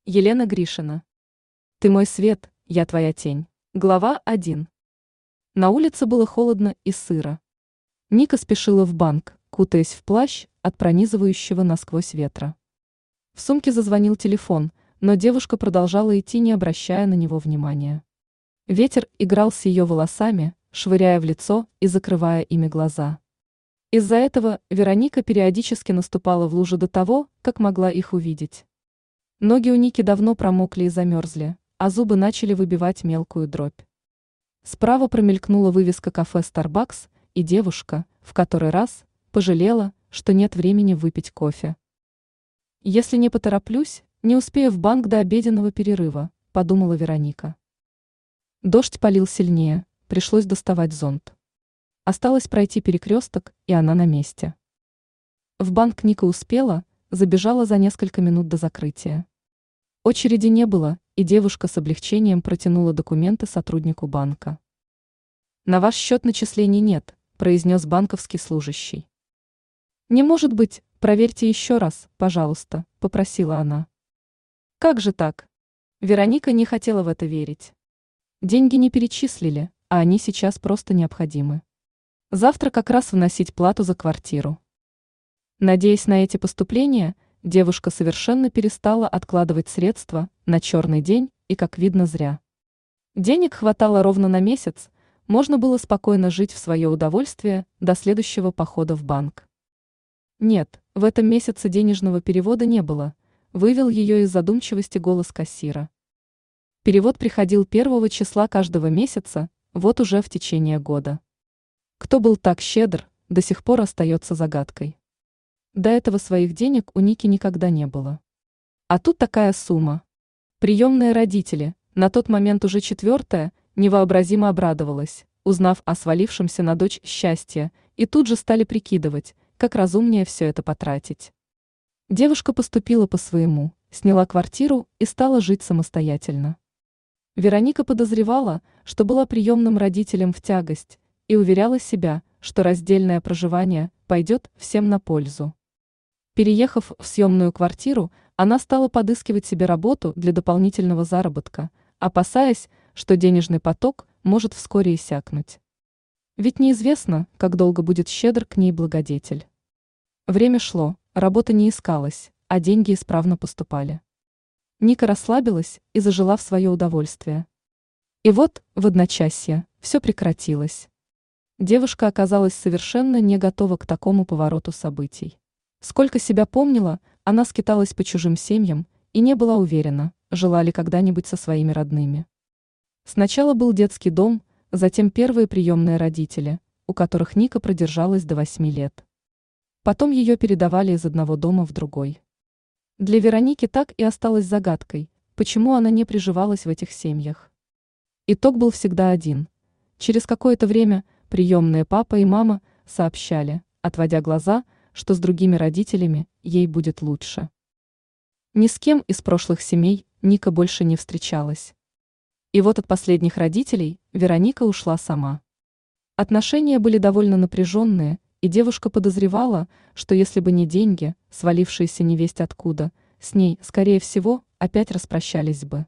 Елена Гришина. Ты мой свет, я твоя тень. Глава 1. На улице было холодно и сыро. Ника спешила в банк, кутаясь в плащ от пронизывающего насквозь ветра. В сумке зазвонил телефон, но девушка продолжала идти, не обращая на него внимания. Ветер играл с ее волосами, швыряя в лицо и закрывая ими глаза. Из-за этого Вероника периодически наступала в лужи до того, как могла их увидеть. Ноги у Ники давно промокли и замерзли, а зубы начали выбивать мелкую дробь. Справа промелькнула вывеска кафе Starbucks, и девушка, в который раз, пожалела, что нет времени выпить кофе. «Если не потороплюсь, не успею в банк до обеденного перерыва», – подумала Вероника. Дождь полил сильнее, пришлось доставать зонт. Осталось пройти перекресток, и она на месте. В банк Ника успела, забежала за несколько минут до закрытия. Очереди не было, и девушка с облегчением протянула документы сотруднику банка. «На ваш счет начислений нет», – произнес банковский служащий. «Не может быть, проверьте еще раз, пожалуйста», – попросила она. «Как же так?» Вероника не хотела в это верить. Деньги не перечислили, а они сейчас просто необходимы. Завтра как раз вносить плату за квартиру. Надеясь на эти поступления, девушка совершенно перестала откладывать средства на черный день и, как видно, зря. Денег хватало ровно на месяц, можно было спокойно жить в свое удовольствие до следующего похода в банк. Нет, в этом месяце денежного перевода не было, вывел ее из задумчивости голос кассира. Перевод приходил 1 числа каждого месяца, вот уже в течение года. Кто был так щедр, до сих пор остается загадкой. До этого своих денег у Ники никогда не было. А тут такая сумма. Приемные родители, на тот момент уже 4-я, невообразимо обрадовалась, узнав о свалившемся на дочь счастье, и тут же стали прикидывать, как разумнее все это потратить. Девушка поступила по-своему, сняла квартиру и стала жить самостоятельно. Вероника подозревала, что была приемным родителям в тягость, и уверяла себя, что раздельное проживание пойдет всем на пользу. Переехав в съемную квартиру, она стала подыскивать себе работу для дополнительного заработка, опасаясь, что денежный поток может вскоре иссякнуть. Ведь неизвестно, как долго будет щедр к ней благодетель. Время шло, работа не искалась, а деньги исправно поступали. Ника расслабилась и зажила в свое удовольствие. И вот, в одночасье, все прекратилось. Девушка оказалась совершенно не готова к такому повороту событий. Сколько себя помнила, она скиталась по чужим семьям и не была уверена, жила ли когда-нибудь со своими родными. Сначала был детский дом, затем первые приемные родители, у которых Ника продержалась до 8 лет. Потом ее передавали из одного дома в другой. Для Вероники так и осталось загадкой, почему она не приживалась в этих семьях. Итог был всегда один. Через какое-то время приемные папа и мама сообщали, отводя глаза, что с другими родителями ей будет лучше. Ни с кем из прошлых семей Ника больше не встречалась. И вот от последних родителей Вероника ушла сама. Отношения были довольно напряженные, и девушка подозревала, что если бы не деньги, свалившиеся невесть откуда, с ней, скорее всего, опять распрощались бы.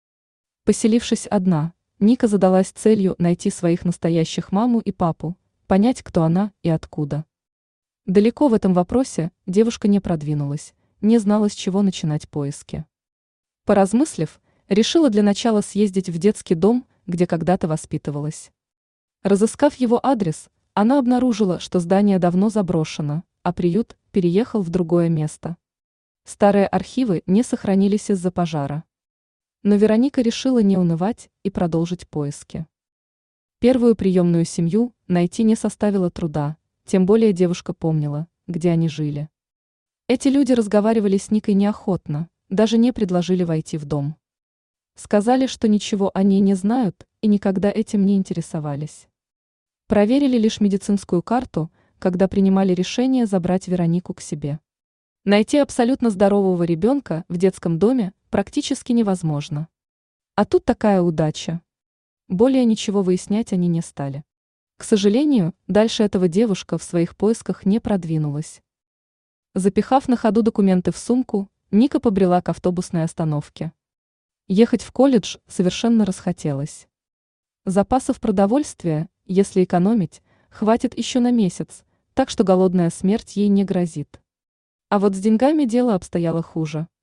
Поселившись одна, Ника задалась целью найти своих настоящих маму и папу, понять, кто она и откуда. Далеко в этом вопросе девушка не продвинулась, не знала, с чего начинать поиски. Поразмыслив, решила для начала съездить в детский дом, где когда-то воспитывалась. Разыскав его адрес, она обнаружила, что здание давно заброшено, а приют переехал в другое место. Старые архивы не сохранились из-за пожара. Но Вероника решила не унывать и продолжить поиски. Первую приемную семью найти не составило труда, тем более девушка помнила, где они жили. Эти люди разговаривали с Никой неохотно, даже не предложили войти в дом. Сказали, что ничего о ней не знают и никогда этим не интересовались. Проверили лишь медицинскую карту, когда принимали решение забрать Веронику к себе. Найти абсолютно здорового ребенка в детском доме практически невозможно. А тут такая удача. Более ничего выяснять они не стали. К сожалению, дальше этого девушка в своих поисках не продвинулась. Запихав на ходу документы в сумку, Ника побрела к автобусной остановке. Ехать в колледж совершенно расхотелось. Запасов продовольствия, если экономить, хватит еще на месяц, так что голодная смерть ей не грозит. А вот с деньгами дело обстояло хуже.